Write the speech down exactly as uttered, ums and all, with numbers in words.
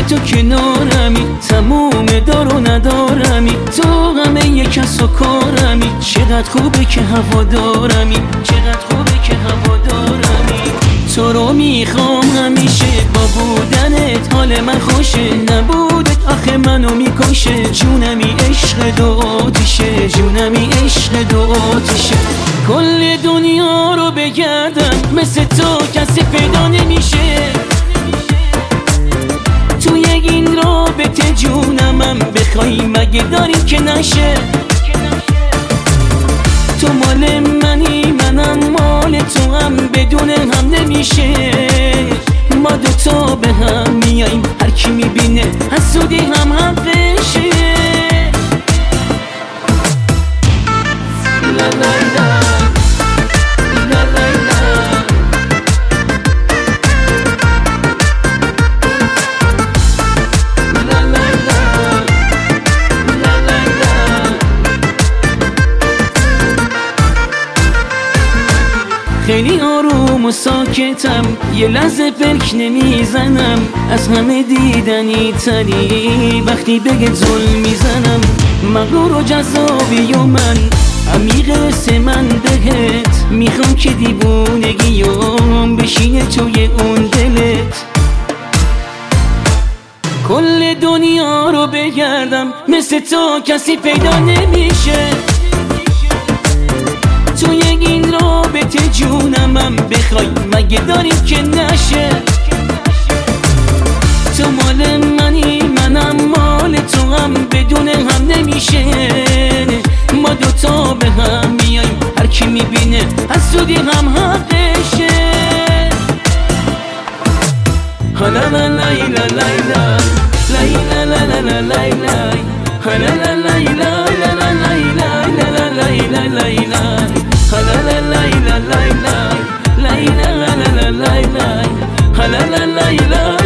تو کنارمی، تموم دار و ندارمی، تو همه یک کس و کارمی. چقدر خوبه که هوا دارمی، چقدر خوبه که هوا دارمی. تو رو میخوام همیشه، با بودنت حال من خوشه، نبودت آخه منو میکشه. جونمی عشق دو آتیشه، جونمی عشق دو آتیشه. کل دنیا رو بگردم مثل تو کسی پیدا نمیشه. تو یک این رابطه جونمم بخوای مگه داری که نشه. تو مال منی منم مال تو، هم بدون هم نمیشه. ما دوتا به هم میاییم، هر کی میبینه حسودی هم حقشه. لا لا لا لا لا خیلی آروم و ساکتم، یه لحظه پلک نمیزنم. از همه دیدنی تری وقتی بگه ظلم میزنم. مغرور و جذابی و من عمیق سه من بهت میخوام که دیوونگیام بشینه توی اون دلت. کل دنیا رو بگردم مثل تو کسی پیدا نمیشه. تو یک این رابطه جونمم بخوای مگه داری که نشه. تو مال منی منم مال تو، هم بدون هم نمیشه. ما دوتا به هم میاییم، هر کی میبینه حسودی هم حقشه. لا لا لا لا لا لا لا لا لا لا لا لا لا لا لا لا لا لا لا